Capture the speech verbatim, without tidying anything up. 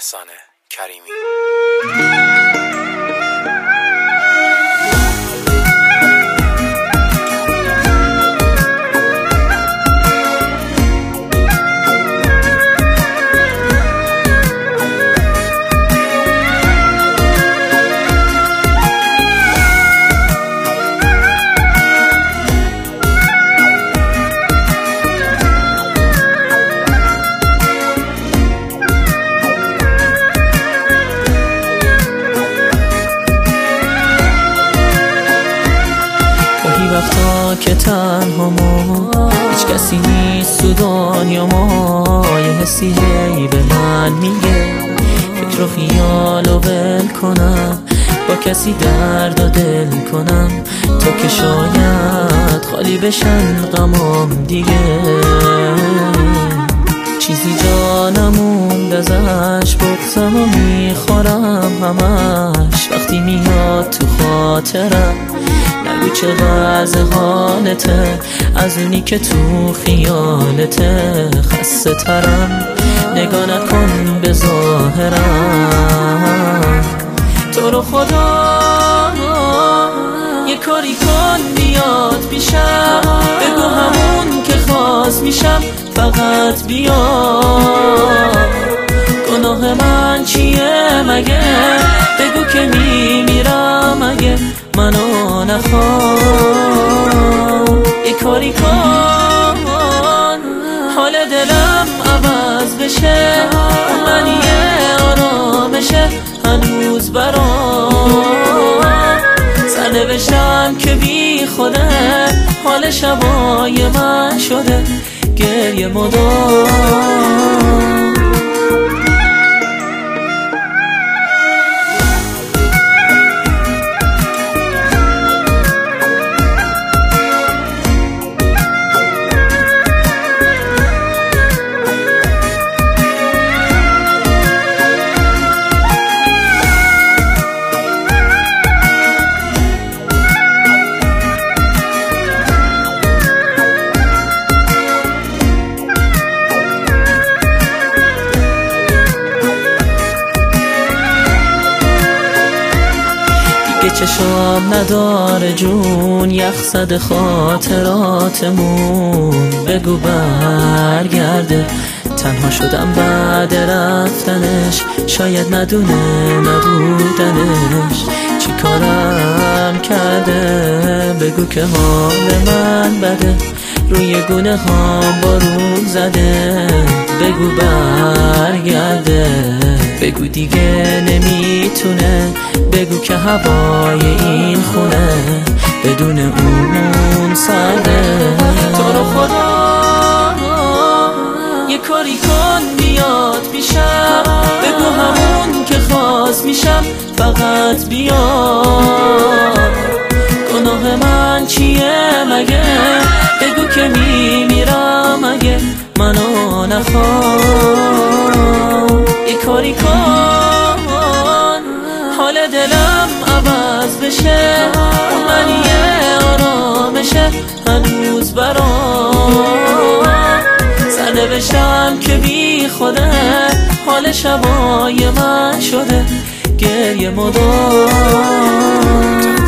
احسان کریمی. وقتا که تنها ما هیچ کسی نیست تو دنیا ما، یه حسی هی به من میگه فکر و خیال و ول کنم، با کسی درد و دل کنم تا که شاید خالی بشن غمام دیگه. چیزی جا نموند ازش، بغضم و میخورم همش وقتی میاد تو خاطرم. نگو چقدر حالته از اونی که تو خیالته، خسته ترم نگاه نکن به ظاهرم. تو رو خدا یه کاری کن بیاد پیشم، بگو همون که خواست میشم فقط بیا. گناه من چیه مگه؟ بگو که میمیرم اگه منو نخوام. یه کاری کن حال دلم عوض بشه، من یه آرامشه هنوز برام. سرنوشتم که بی خوده، حال شبای من شده گریه مدام. چشام نداره جون، یخ زده خاطراتمون. بگو برگرده، تنها شدم بعد رفتنش، شاید ندونه نبودنش چی کارم کرده. بگو که حال من بده، روی گونه هام بارون زده. بگو برگرده، بگو دیگه نمیتونه. بگو که هوای این خونه بدون اون سرده. تو رو خدا یه کاری کن بیاد پیشم، بگو همون که خواست میشم فقط بیا. گناه من چیه مگه؟ بگو که میمیرم اگه منو نخوام. یه کاری کن حال دلم عوض بشه، من یه آرامشه هنوز برام. سرنوشتم که بی خوده، حال شبای من شده گریه مدام.